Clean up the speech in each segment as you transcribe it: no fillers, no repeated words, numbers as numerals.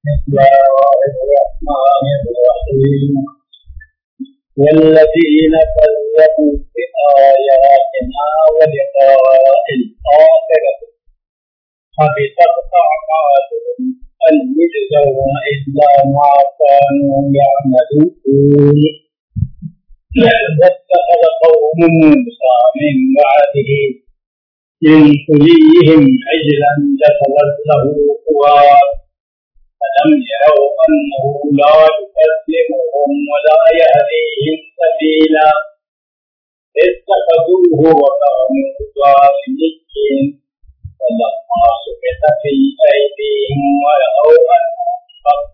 بسم الله الرحمن الرحيم والذين كذبوا بآياتنا ولقاء الآخرة حبطت أعمالهم هل يجزون إلا ما كانوا يعملون واتخذ قوم موسى من بعده من حليهم عجلا جسدا له خوار فلم يروا أنه لا يكلمهم ولا يهديهم سبيلا اتخذوه وكانوا ظالمين فلما سقط في أيديهم ورأوا أنهم قد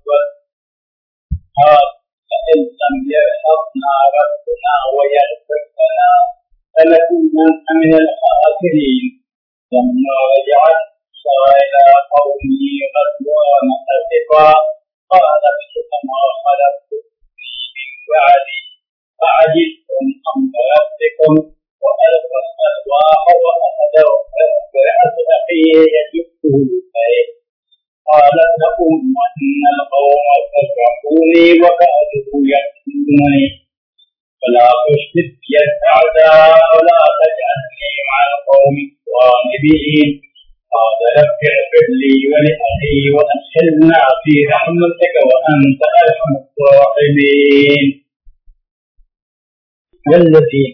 فإن لم يرحمنا ربنا ويغفر لنا لنكونن من الخاسرين لما رجع موسى إلى قومه غضبان أسفا قال بئس ما خلفتم من بعدي فعجلتم أمر ربكم وألقى الألواح وأخذ برأس أخيه يجبه إليه قالت لهم أن القوم كذبوني وكادوا يقتلونني فلا تشمت بي الأعداء ولا تجعلني مع القوم الظالمين قال رب اغفر لي ولأخي وأدخلنا في رحمتك وأنت أرحم الراحمين والذين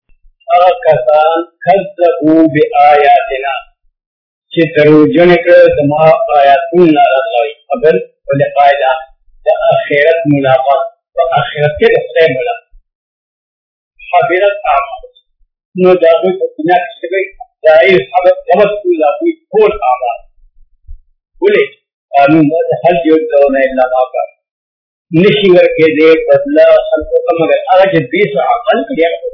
كذبوا بآياتنا ستروجنك دما آياتنا الله قبل ولقائنا لآخرة ملاقات وآخرة كده ملاقات حبرت أعمال نداخل الدنيا كسبي دائر حبت جبت الله في كل أعمال وليه قانون هل يجزون إلا ما كان نشير كده بدلا خلق أمر أرجع بيس عقل يأخذ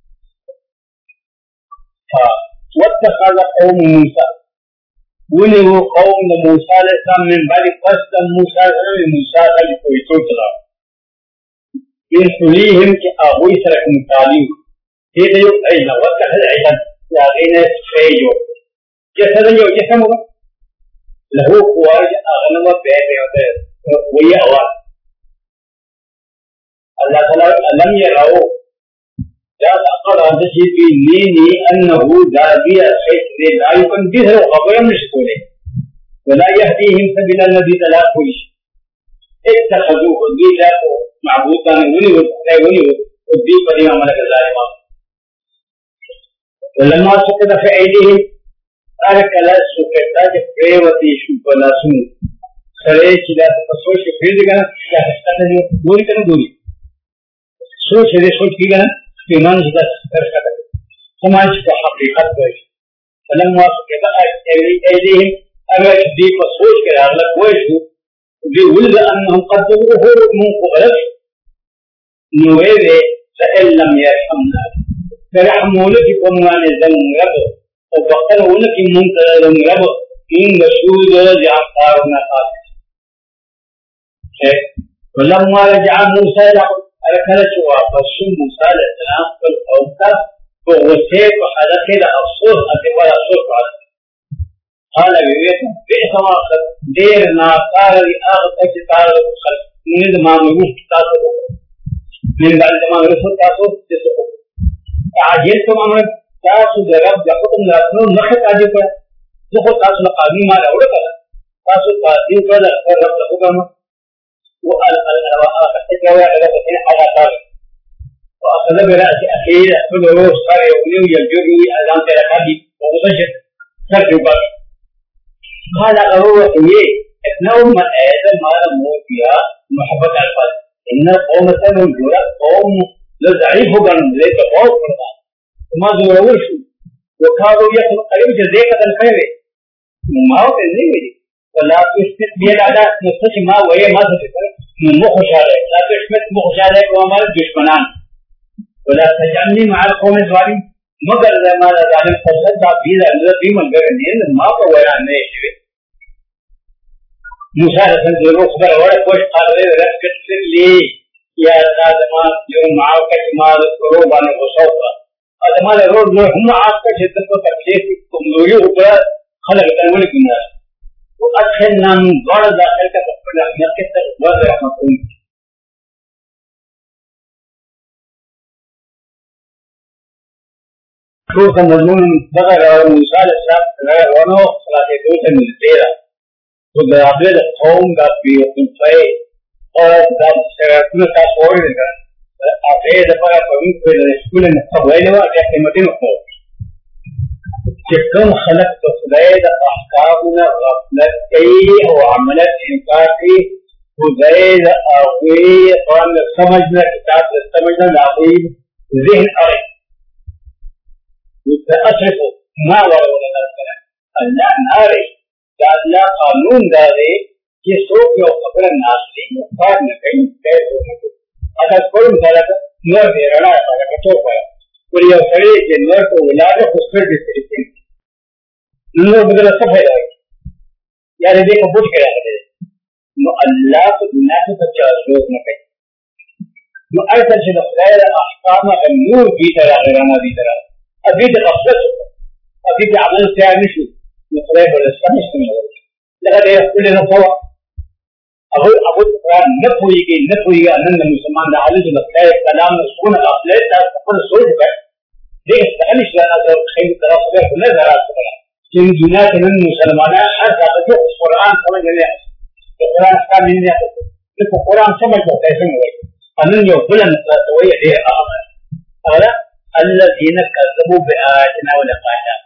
واتخذ قوم موسى ولو قوم موسى لسان من بعد قصد موسى قال يتوتلا يسليهم كأبوي سرق مطالب هذا يو أيضا واتخذ أيضا لكن خيجو جسدا يو جسمه له قوارج أغنم بيت ويا أوان الله تعالى لم يروا لا أقل هذا الشيء نيني أنه دابية خير لا يمكن به وقبل مشكوله ولا يهديهم سبيل الذي لا كل اتخذوه ذيلا معبودا ولي ودي فريق عملك الظالمات ولما سقط في أيديهم أرك لا سقط جبريوتي شوفلا سن خريج لا تسوي شفير دكان لا تستطيع دوري كن دوري سو شديد سوي كيغنا إيمان جدا تركته سماج كحقيقة بيش فلما سقط أيديهم أرك دي فسوي كذا على كويس بيقول أنهم قدروه من قبل نويله فإن لم يرحمنا فرحموا لك كنا نزل رب وبقروا لك من كلام رب إن رسول جعفرنا قال ولما رجع موسى أركل شوا فسم موسى السلام فالأوكا وغسيب وحدث إلى الصوت أتبع الصوت قال بئس ما ديرنا قال لآخر قال من ما نروح كتابه من بعد ما نروح كتابه عجلتم أمر تاسو درب جاكم نرسل نخت عجيب زخو تاسو نقابي ما لأولا كلا تاسو قادم كلا رب لكم وآخر تجاوي على فتين على طالب وأخذ برأس أخير أخذ روح صار يومي يلجري ألام تلقادي وغسجد سرد باقي قال أروه إيه إنهم أيضا ما لموا فيها محبة الفضل إن قوم سنوا الجرى قوم لضعيف بن ليس قوم فرمان وما ذروش وكانوا يأخذ قريب جزيكة الخير ما هو كذي ولا تشمت بيد على نفسك ما وهي ما تفكر من مخشالة لا تشمت مخشالة وما الدشمنان ولا تجعلني مع القوم الظالم مگر ما ظالم فسد بيد الذي من غير ما هو يعني شيء موسى رسول الله خبر ولا كوش قال ركت لي يا آدم يوم معك ما روح عن الصوت آدم على روح هم معك جدك تكليف تملوي وبر خلق تنولك الناس وأدخلنا من بعد ذلك ولا نقطة ولا مفهوم شوف مضمون بغير مثال السابق غير ونو صلاة دوسة من الديرة وقابل القوم قاب بيوقفي और जब सेक्युलर का छोड़ देगा आपे दफा कभी कोई स्कूल में खबरें हुआ क्या कीमती न हो जिक्म खलक तो खुदाई द अहकाम गफलत कई और अमलत इंकाती खुदाई द अवी और समझना किताब समझना लावी ज़हन आए उससे अच्छे को ना वाला करता है अल्लाह नारे अल्लाह कानून दारे ये सोच लो खबर नास्ती बात न कहीं कैसे हो अगर कोई मिसाल का नर दे रहा है अगर कचो पाया और ये सड़े के नर को इलाज उसमें भी तरीके नर बदला सफेद है यार देखो बुझ के रहा है नो अल्लाह को दुनिया से बच्चा रोज न कहीं नो ऐसा चीज खैर अहकाम का नूर की तरह रहना दी तरह अभी तक अफसोस अभी के अमल से आगे शुरू नो खैर बड़े समझ नहीं हो लगा दे खुले न हुआ अब न पूरी अनंत मुसलमान आलू जो लगता है कलाम में सुकून काफले पर सोच कर देख तनिश लगा तो खैर तरफ से न जरा सका कि दुनिया के नन मुसलमान हर बात को कुरान समझ ले तो कुरान का नहीं है तो कुरान समझ को कैसे हुए अनंत जो बुलंद तो ये दे और الذين كذبوا بآياتنا ولقاها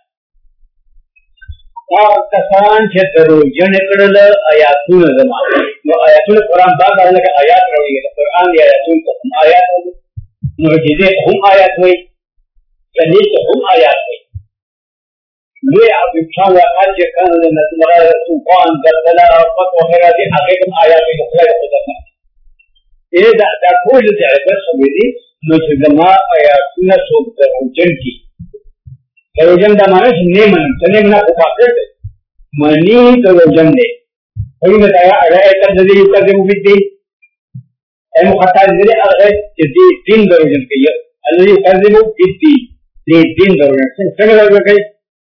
कसान के दरोजन कड़ल आयातुन जमान नो आयातुन कुरान बात आने के आयात रही है कुरान ये आयातुन तो हम आयात हो मुर्जिजे हम आयात हुई जनीत तो हम आयात हुई ये आप इंसान या आज kan नजर तूफान दलदला फत वगैरह के आगे हम आयात में खुला होता है ये दा कोई जो है समझी नो जमा आयातुन सो दरोजन की दरोजन का माने ने मन चने ना उपाकर मनी दरोजन ने कोई बताया अरे तजदी कर दे मुबिदी ए मुखता दे अरे जदी दिन दरोजन के ये अल्लाह कर दे मुबिदी दे दिन दरोजन से चले लगे कई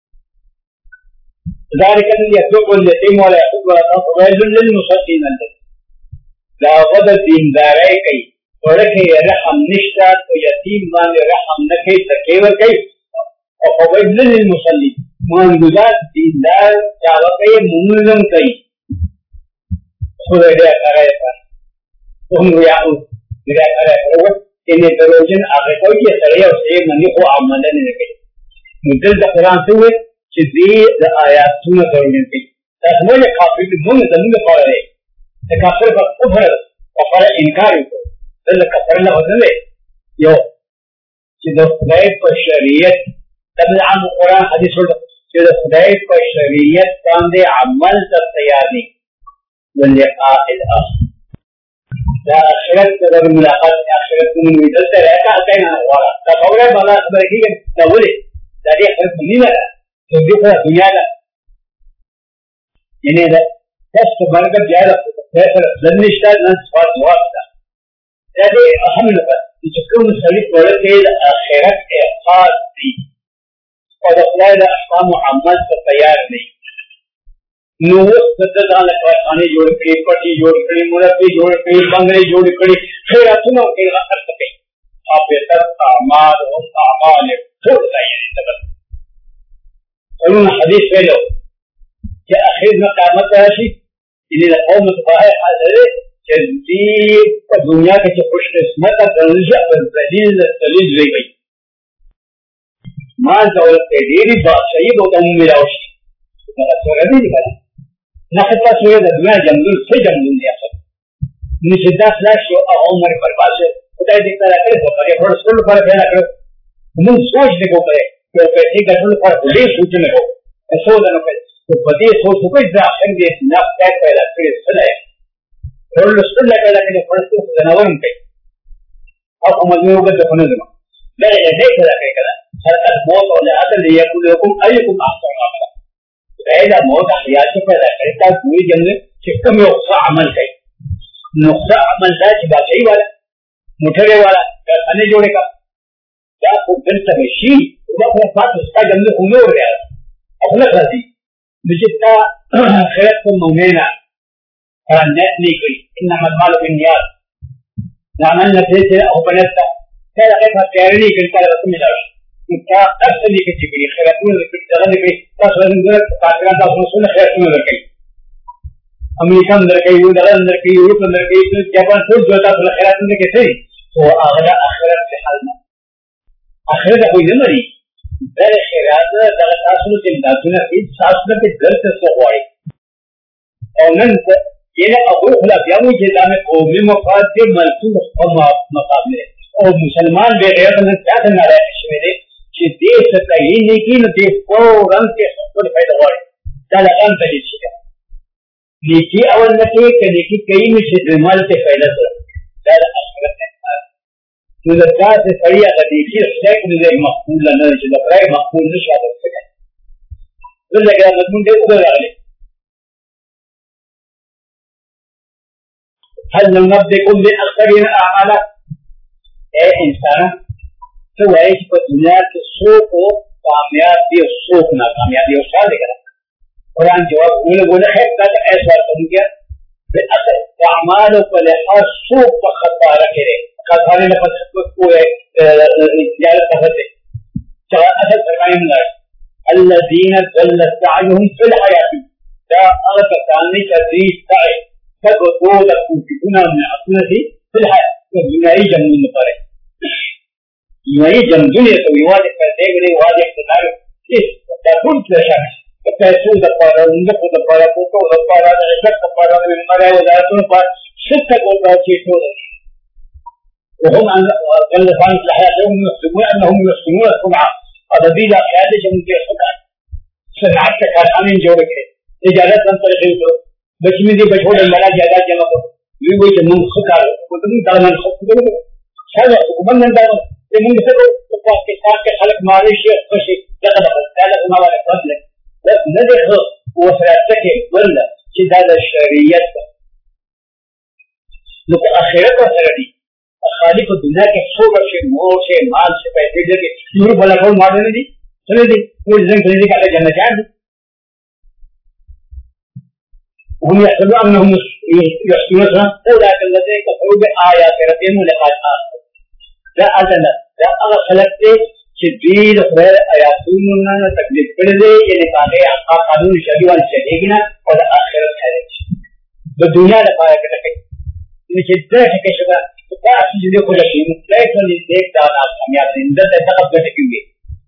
ذلك الذي يسوق اليتيم ولا يحض ولا ويل للمصلين لا غد دين داري كي ولكن رحم نشتا تو يتيم مان رحم نكي تكيور كي وفويل للمصلين مان گزار دیندار چاوکے منظم کئی خدا دے کرے پر تم یا دے کرے پر ان دروجن اگے کوئی یہ سڑے اور سے منی کو عمل نہیں کئی مدل دا قران سے ہوئے کہ دی آیات سن دروجن کی تسمو یہ کافر من زمین پر ہے تے کافر پر کفر اور انکار کو دل کفر نہ ہونے یو کہ دو پر شریعت تبع القرآن حدیث کہ خدای کو شریعت باندې عمل ته تیار دي ولقاء الاخر دا آخرت د ملاقات آخرت من دلته راځه کاینا ولا دا خبره بالا خبره کیږي دا ولې دا دې آخرت نه ده نو دې په دنیا ده ینه دا تاسو باندې بیا دا زنشتا نه صفات واقعه دا دې اهم نه چې کوم سړي په لاره کې آخرت احساس دي और अपना अहकाम अमल से तैयार नहीं नो सददान खाने जोड़ के पटी जोड़ के मुरब्बी जोड़ के बंगले जोड़ के फिर सुनो के कर सके आप तक आमाल और आमाल छोड़ चाहिए तब उन हदीस में लो कि आखिर में क़यामत राशि इन्हें कौम तबाह हाजिर जल्दी दुनिया के खुशकिस्मत दर्जा दलील दलील रही गई माल दौलत के डेरी बादशाही होता हूँ मेरा सोरा भी निकला नखता सोए दुनिया जंगल से जंगल दिया सब निषिद्धा फ्लैश जो उम्र पर पास खुदा दिखता रहा करे तो करे थोड़ा सुन पर फैला करो मुंह सोचने को करे तो कैसे गठन पर बड़े सोचने को ऐसा होना पे तो बड़े सोच को इस राशन के ना पैक पहला करे सुनाए थोड़ा सुन लगा लेकिन थोड़ा सा जनावर पे अब समझ में होगा तो होने दो मैं ये देख रहा करा हर मौत और आदल यकुलकुम अयकुम अहसन अमला पहला मौत हयात से पैदा करता पूरी जंग सिस्टम में उसका अमल कई नुक्सा अमल था कि बाकी वाला मुठरे वाला खाने जोड़े का क्या को दिल तमेशी वो अपने साथ उसका जंग खुले हो गया अपना कर दी निश्चितता खैरत को मौनेना नहीं करी इन्नमा المال بالنيات عملنا سلسله او بنتها كذا غيرها تياري كان كذا بس من دار انت نفس اللي كتجري خيراتنا اللي بتشتغل في تصل عندك تعرف ده اصلا خيراتنا لك امريكا اندركي ودغل اندركي يوروب اندركي جابان كل جوتا خيراتنا كتير هو اغلى اخرت في حالنا اخرت ابو يمري ده خيرات ده اصل تمداتنا في ساسنا في درس الصغوي او من ये अबू खुलाफिया मुझे दामे कौमी मफाद के मलसूल मकाम में और मुसलमान बेगैर ने क्या करना है इसमें कि देश सही नहीं की न देश को रंग के सब पैदा हो रहे चला रंग तरी छिया नीति अवल न के नीति कई में से विमल के पैदा हो चला अखरत है तो लगा से सही अगर देखिए शेख मुझे मकबूल न है जो प्राय मकबूल नहीं शायद हो सके तो लगा मजमून दे उधर आ ले هل ننبئكم بأخسرين أعمالا اے انسان تو ایک کو دنیا کے سوق و کامیابی اور سوق ناکامیابی اور سال لے قرآن جواب بولے ہے کہ ایسا کروں کیا اعمال کو لحاظ سوق کا خطا رکھے خطانے لفظ کو زیادہ تحت چاہا اثر فرمائیں گا الذين ضل سعيهم في الحياة دا اغتقانی تدریس سعی فقط كنا من أصله في الحياة الدنيا جمع المطارق دنيا جمع دنيا سوي واضح فالدين واضح تتعرف إيه تكون تشاكس فالسوء دقارة ونقف دقارة فوقه دقارة عشق دقارة من مرأة وذاتون ستة قوة شيطون وهم عن قل ثاني في الحياة هم يحسبون أنهم يحسنون الصنعة هذا بيلا حياة جمع في الصنعة صنعتك كارخانين جورك تجارات من طريق بچمی دی بچوڑ ملا زیادہ جمع کو یہ وہی کہ من خطر کو تم دارن خطر کو شاید من دارن یہ من سے تو پاکستان کے خلق ماليشيا خوشی لقد قال ما ولا فضل بس ندخ وفراتك ولا شداد الشرعيات لو اخرت وسردی خالق الدنيا کے صور سے مول سے مال سے پیسے دے کے یہ بلا کون مارنے دی چلے دی کوئی زنگ خریدی کا جنت ہے وهم يحسبون أنهم يحسنونها أولئك الذين كفروا بآيات ربهم ولقاء الآخرة لا أذن لا أغفلت شديد غير آياتنا تكذب كله يعني قال قانون الشريعة الشريعة ولا آخرة خارج بالدنيا لقاء كتكي إن شدة كشبه تقاس جدي كل شيء لا يكون يديك دانا كميات إن ذا تقبل كتكي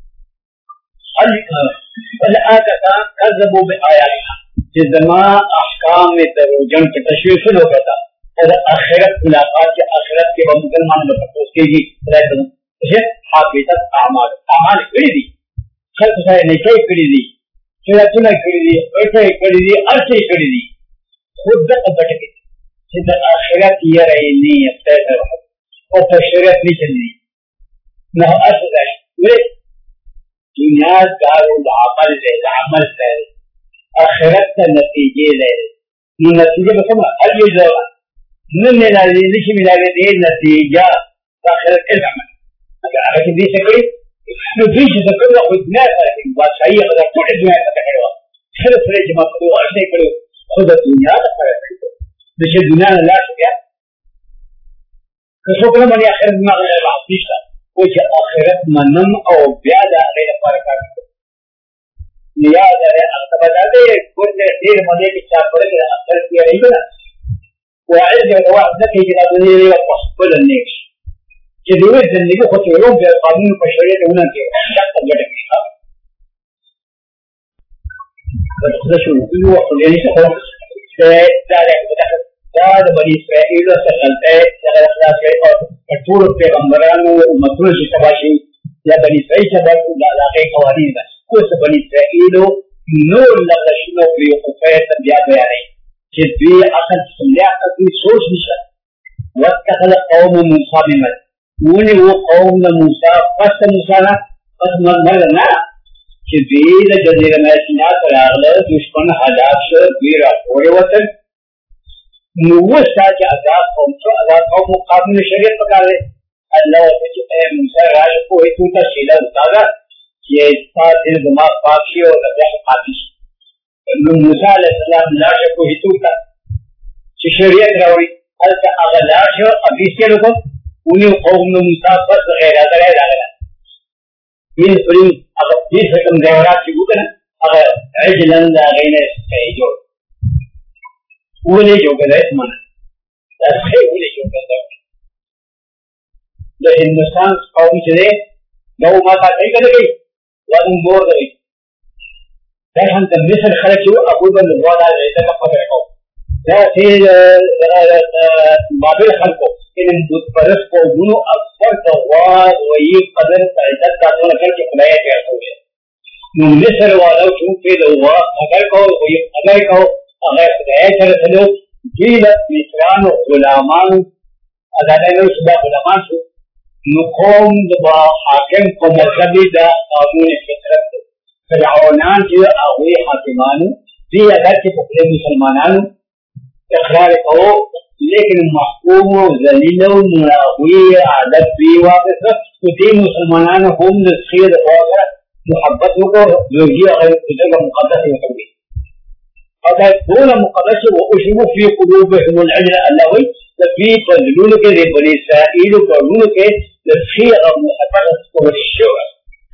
الآخرة كذبوا بآياتها جزما احکام میں دروجن کے تشویش ہو گیا تھا اور آخرت ملاقات کے آخرت کے مسلمان نے پرپوز کی جی رہتا ہے حقیقت اعمال کری دی خلق سے نہیں کری دی سنتنا کری دی ایسے کری دی ارچے کری دی خود تک بٹ گئی جد آخرت یہ رہی نہیں ہے اور تشریعت نہیں چل رہی نہ اصل ہے دنیا دار العمل ہے عمل ہے آخرت کا نتیجے لے یہ نتیجے بسمع هل يجرى من الذي نشي من هذه النتيجة آخرت العمل لكن دي شكل نفيش ذكر خدناك لكن باشاية قدر كل الدنيا تتحروا خلص ريج مقدوع عشان يقولوا خذ الدنيا ليش الدنيا لا شكا كشوف لما آخرت ما غير العطيش وجه آخرت منم أو بيادة غير فارقة لہذا آپ بتاتے ہیں کچھ دیر مدے کی چاپ پڑے کہ اثر کیا رہی ہے وعلم جواب ذكي كده دنيا وقبل النيش كده الزندگی خود يوم في قانون البشرية هنا كده شخص جدا كده بس شو هو يعني هو ده بني إسرائيل سألته سأل خلاص اور كتور پیغمبران ومطلوب شباشي يا بني إسرائيل شباب لا غير قوانين بس كل بني إسرائيل نور لغة شنو في وقفات بيعد يعني كذي أصل سمع كذي سوش نشا واتخذ قوم موسى بمن وني هو قوم موسى قص موسى لا قص مرنا كذي لجزيرة ماشينا فلاغلا دشمن هلاك شو بيرا وروتن نوسا جاء قوم مقابل الشريعة فقال الله وتجاه موسى راج کو ایک کا شیلا اتارا یہ ساتھ دماغ پاکی اور رجح پاکی موسى علیہ السلام لا شکو ہتو کا شريعة راوي هل أغلاش أبيس كلكم وني قوم مسافر غير هذا غير هذا من فريم أبيس كم دورات يقولنا عجلا لا غير سيجور ولي جو كذا اسمه لا خير ولي جو كذا لهندوستان قوم كذا لو ما تعرف كذا كذي وأنا مور كذي ده هم تمثل خلك شو أقول بالوضع اللي تكفى فيه ده في ما بين خلقه إن متفرس قومه أكثر دوار ويقدر تعداد تعطونا كل كمية كأسوية من مصر ولو شوف في دوار أغيره ويغيره أغير كأسر سلو جيل مصران وغلامان أدانا نسبة غلامان شو نقوم بحاكم ومذهبي ده قانون الفطرة فرعونان في أغوي حاكمانو في أداة فقر مسلمانانو إقرار قوة لكن محكوم وذليل ومراوي عدد في واقفة وفي مسلمانان هم للخير واقع محبتك زوجية غير تجربة مقدسة وحبية هذا دون مقدسة وأشبه في قلوبهم العجل اللوي ففي فضلونك لبني إسرائيل وقلونك للخير المحبتة والشوى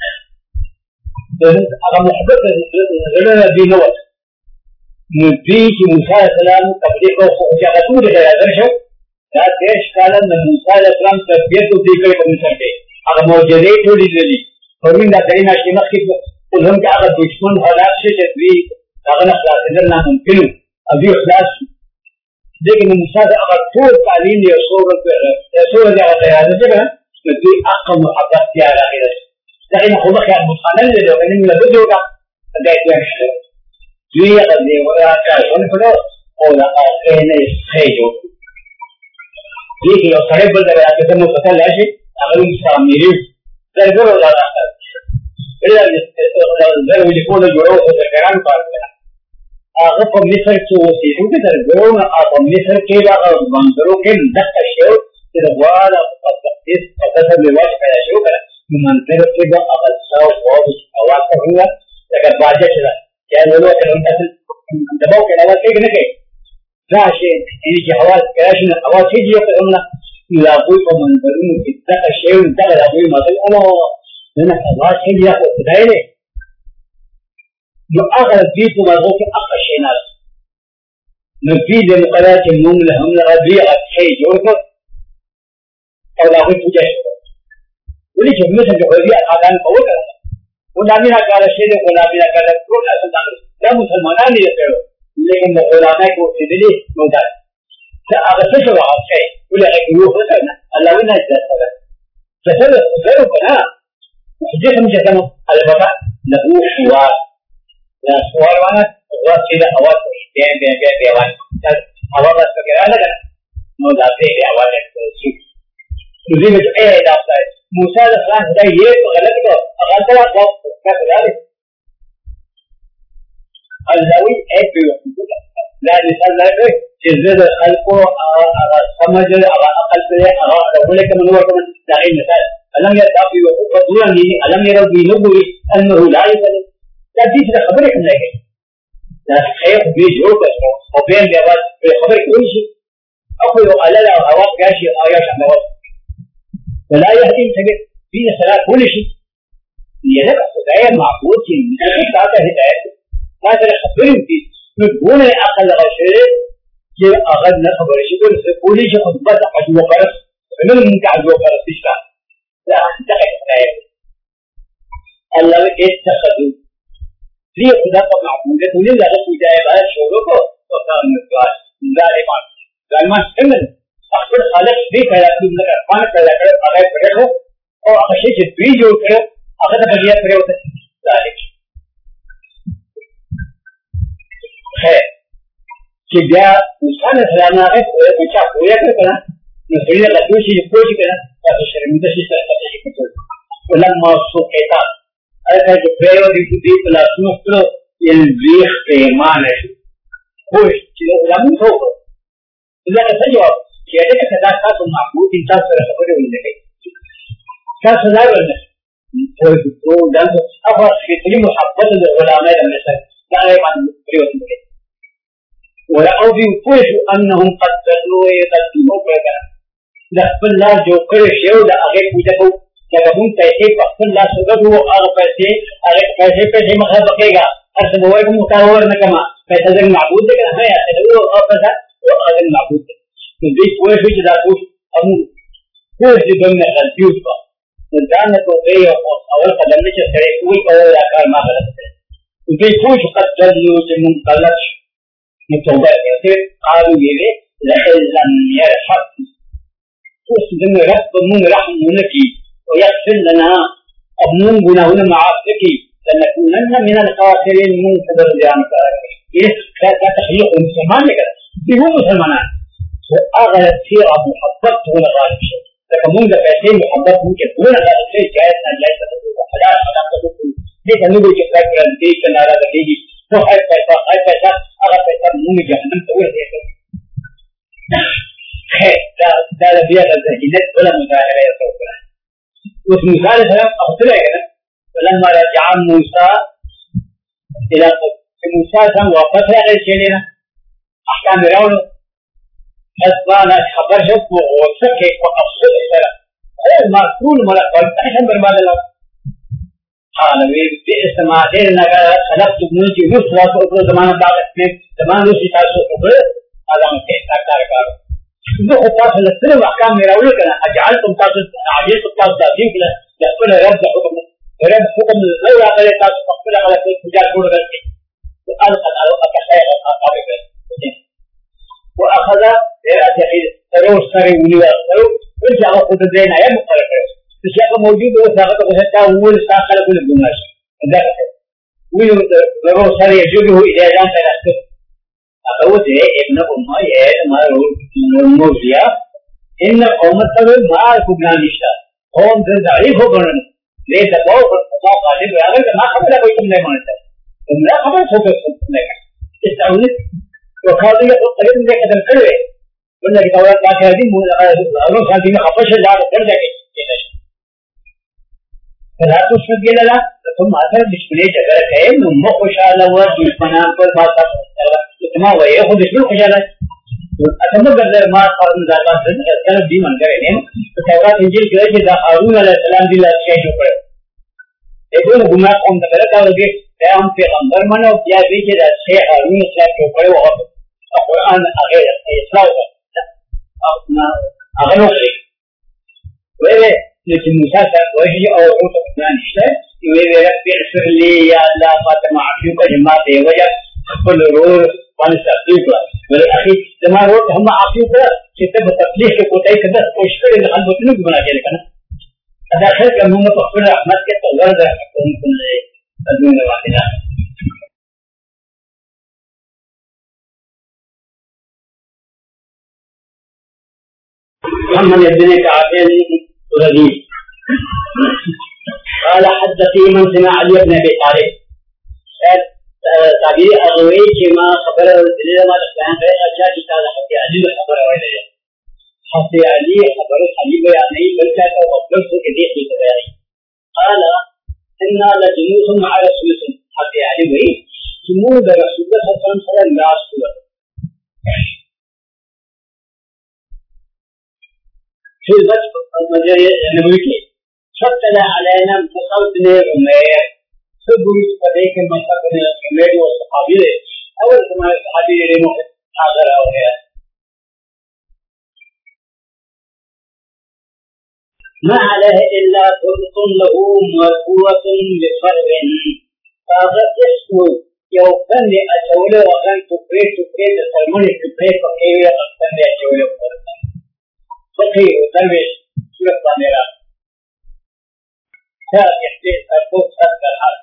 أغا محبتة غيرنا دي نوت نبيك موسى السلام تبليغه وجاءتوا لغيرشه لا تيش كالا من موسى السلام تبليغه ديكي بمسربه أغا موجوديته لذلك فمن ذلك أشياء مخيف قلهم كأغا دشمن هلاك شيء تبليغ أغا نخلاص لنا ممكن أبي خلاص لكن موسى أغا طول تعليم يسوع جاء غيرشه نبي أقل محبت على غيرشه لكن خلق يا متخلل لو كان من البدوة لا يتوقع جوية قد يوقع كاشون فلو أولا أخينا يسخيجو لكن لو صحيح بلد أكثر مستقل لأشي أغلو مستعميرين ذلك لا أخذ إلا ذلك يكون جروح وذكران فارغنا أغفر مصر توسيحو كده الجروح أغفر مصر كيبا منظرو كيب دقا الشيو تدوالا وقفتيس وقفتها بواجه كده شيو كده منظر كيبا أغل ساو وواضح أواقع هو لكن باجة كده يعني لو كان دبوا كده أول شيء نكى فاشي يجي حواس كاشين حواس يجي يقولنا لا أقول من برون كده الشيء ده لا أقول ما تقول أنا حواس يجي يقول كده لو أغلب بيت ما هو في أقل شيء ناس نبيد مقالات النوم لهم لغبيع الشيء جوفه أو لا أقول تجاه وليش مثل جوفيا أذان قوته ونامينا قال شيء ونامينا قال كل هذا لا مسلمان يسيروا لكن العلماء يقولون مودات فأغسل واحد شيء ولا يقولوا مثلا الله وين هذا فسبب غيره بنا وحديث مجتمع البقاء له حوار لا حوار وانا حوار كذا حوار بيان حوار بس كذا لا لا مودات ده حوار شيء تزيد أي دافع موسى السلام ده غلط غلط كذلك الزاوي أبي لا نسأل لا جزء الخلق سمج أقل شيء أقول لك من هو كمان داعي مثال ألم يتأبي وقولا لي ألم يروا بنبوي أنه لا يسأل لا تيجي خبرك من ذلك لا خير بيجوك وبين جواد بخبرك كل شيء أقول على لا أواق جاشي آيات عموات ولا يهدي تجد في الصلاة كل شيء يدك هداية معقول في من هذا هداية ما ترى خبرين في نقول أقل غشير جل أغلنا خبر شيء كل شيء خطبات عجوا قرص من عجوا قرص تشتغل لا تحت هداية الله يتخذوا في خدمة معقولة ولله لكم جايبات شغلكم وكان مقاس لا إيمان لما سمن أخبر خالق في كذا كل ما كذا أغير كذا أو أشيء بيجو كذا أخذ بديا كذا ذلك خير كذا وسان سلامة بيشاف ويا كذا نسيل لكل شيء كل شيء كذا أشياء من تشيء كذا ولما سوكتا هذا كبير ودي بلا سنوكلو يلبيخ بيمانه خوش كذا لا مفهوم إذا كسجوا كذا كذا كذا معقول إنسان سرقة ولا كذا كذا لا ولا هو ده أفضل في كل محبة العلماء المثل لا يبان بريء منه ورأوا بينفوشوا أنهم قد ضلوا ويضلوا كذا لقبل الله جو كل شيء ولا أغيب وجبوا لقبون تيسير لقبل الله سبحانه وأغفرته أغيب تيسير ما خلق بقية أرسبوه مكاور نكما فيتزل معبود لكن هاي أتدلوا أغفرته وأغيب معبود نبيك ويشو جدادوش أمو كل جدون نخلتيوه نزالنا توقيه أول قدم نشأ سريكوي أول أكار ما غلطه نبيكوش قد ضلوا جمون قلتش متوبة يصير قالوا يلي لئن لم يرحم وسدن رب من رحمك ويغفر لنا أبنون بناهنا معافك لنكونن من الخاسرين من قبل ذلك إيه لا تخليق مسلمان لك بهم مسلمان وأغلت سيرة محبت هنا غالب شيء لكن منذ فاتين محبت ممكن هنا غالب شيء جائزنا ليس تقول حلال حلال تقول ليس نبي كفاك لديك نارا لديك تو هاي पैसा अगर पैसा मुंह जहन्नम तो है ده بيها الذهنيات ولا مجاهرة يتوقع उस मूसा ने सलाम अवसर है ना فلما رجع موسى إلى موسى سام वापस आ गए चले ना أحكام فرعون أسبان خبر شوف وصك وأفسد السلام هذا ما كل مرة قلت أحسن برباد الله قال بئس ما ديرنا خلقت ابنتي يسرى فأخرى زمان بعد اسمه زمان روسي تاسو أخرى هذا مكين تاكتار كارو إذا خطاس للسلم أحكام مراولي كنا أجعلتم تاسو عجلتم تاسو تاسين كلا يقول رب حكم لو يقول تاسو فقل على كل مجال كل غلقين وألقى الألقى كخير أقابل وأخذ رأس يحيد تروس سري ولي وأخذ ورجع وقود الدين أيام مقرر الشيء موجود وثابت وحتى هو الساقل كل الناس ذاك ويروح صار يجوده إلى جانب الأسد أقول ابن أمه يا ما الموزيا إن قوم التوبة ما كنا نشتا قوم ضعيف هبرن ليس قوم ما قادر ويعمل ما خبر أبوي كم لا مانتا كم لا خبر فوكس لك استعمل وخاطر يقول قريب من قدم كله ولا كتابات ما كهذه أروح هذه خبرش لا تقدر كده فلا تشرك لا ثم أثر بشكلية جبرتين ومخشى لوجه الفنان كل ما ما ويأخذ شنو خجالة أتمنى قدر ما قال من ذلك كان دي من غيرهم فكذا إنجيل كذا جدا هارون عليه السلام دي لا شيء يقول يقول بما قام ذلك قال لي يا أم في غمبر منو يا بيجي لا شيء هارون شيء يقول وقف القرآن غير إسلام أغلق وإيه لكن مسافر وجه أو روح فلان شيء يغفر لي يا الله فاطمة عفيفة جماعة وجه كل روح ونستغفر والأخي لما روح هم عفيفة كتب تطليق كتاي كذا وشكر اللي عنده تنوب بنا كذا كنا هذا خير كم هم تغفر رحمة كتوغر ذا كم كل الدنيا واحدة محمد بن كعبين رضي قال حدثني من سمع علي بن ابي طالب تعبير اغوي كما خبر الدليل ما كان في اشياء كتاب حتى علي خبر ولا حتى علي خبر حبيب يعني بلكات وقبل كثير في كذا قال ان لجنوس مع رسول الله حتى علي وي جنود رسول الله صلى الله عليه وسلم في الوقت المجري النبوي شتنا علينا بصوتنا عمير سبوي فديك المنطقة عمير والصحابي أول ما الصحابي يريمو حاضر أوهي ما عليه إلا فرط له مرفوعة لفرع فهذا اسمه يوكن لأتولى وكان تفريد تسلموني تفريد فقير أكثر لأتولى فرطا فقير وتربيش سورة طامرة كان يحدث الفوق سكر الحرب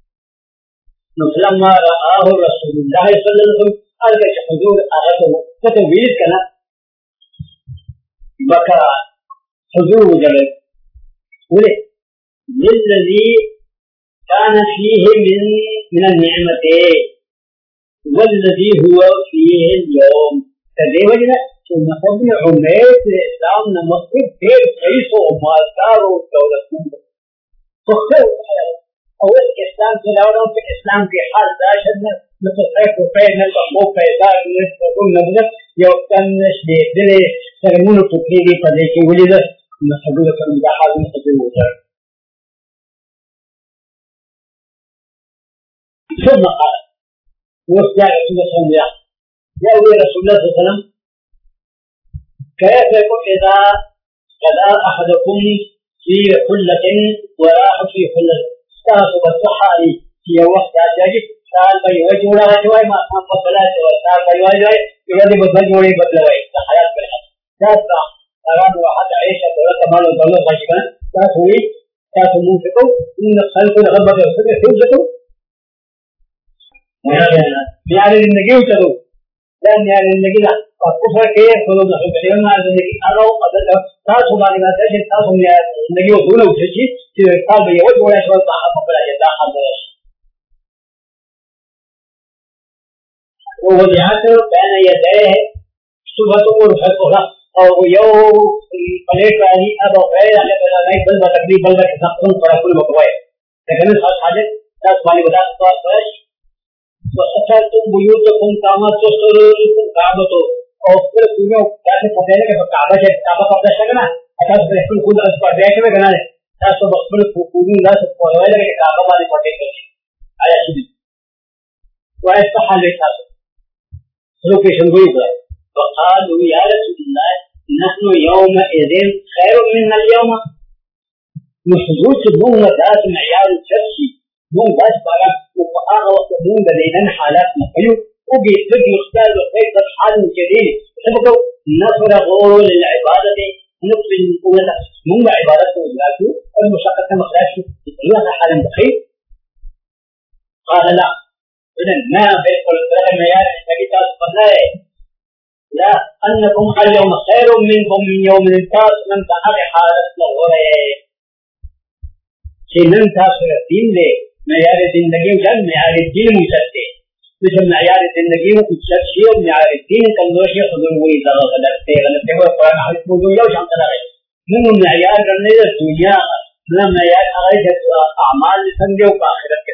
فلما رآه رسول الله صلى الله عليه وسلم ألقى حضور أغته فتوبيت كنا بكى حضور جبل وليه للذي كان فيه من النعمة والذي هو فيه اليوم كذي وجنا ثم قبل عميت الإسلام نمطب غير كيف ومالكار ودولة فخذ أول الإسلام تلاونا في الإسلام في حال داشنا مثل حيث فين الأمور فإذا نقول نبذت يوكنش بيدري سرمون التقليدي فليك ولد نحضرك المداحات نحضر الوزر ثم قال وسجع رسول الله صلى الله عليه وسلم يا رسول الله صلى الله عليه وسلم كيف يكون إذا قضى أحدكم في حلة وراح في حلة استغفر بالصحة في وقت أجل قال بيوجه ولا جوي ما فصلا جوي قال بيوجه يودي بدجوي بدلوي حياة بالحياة ذات أراد واحد عيشة ولا كمال الدولة غشبا تاسوي تاسمون فيكم إن الخلق الغرب يصير يوجدوا يعني النجيم وجدوا لأن يعني النجيم لا فكفر كيف كلهم نحبهم ما النجيم أروا قدر تاسو بعد ما تجد تاسو النجيم وصوله وتجي قال بيوجه ولا شو صاحب فلا يتأخذ ووضعته بين يديه شبهة رفعتها أو يوم فليس علي أبو غير على بلاني بل بتقريب بل بتنقل فرقل مقوي لكن الخاص حاجة ناس مالي بدأت تواصل وسكرتم بيوتكم كما تسرون كعبته أو في الدنيا كأنه فتحنا كعبة كعبة قبل شغلنا أكاد بيحكي كل أسبوع بيحكي بجنا ناس بقبل كوكوني ناس بقولوا لك كعبة مالي فتحنا على شديد وأستحل الناس لوكيشن غيره فقالوا يا رسول الله نحن يومئذ خير من اليوم نحجوش النوم ذات معيار الشرشي نوم بس بقى وفقاء وقدوم لدينا حالات مقيم وبيتبقى يختار وكيف الحال الجديد سبقوا نفرغوا للعبادة نقبل الأولى من عبادة وزلاته المشاقة مخلاشه الله حالا بخير قال لا إذن ما بيقول الكلام يا نبي تصبحنا لا أنكم اليوم خير منكم من يوم الانتاس من تحر حالة لغوره شيء ننتاصر الدين لي معيار الزندگی وجن معيار الدين مجدد مثل معيار الزندگی مجدد شيء معيار الدين كالنوشي خذوه إذا غلطته وقرآن حديث موضوع يوش عن طلاقه من معيار الدنيا من معيار أغيث أعمال سنجو كآخرة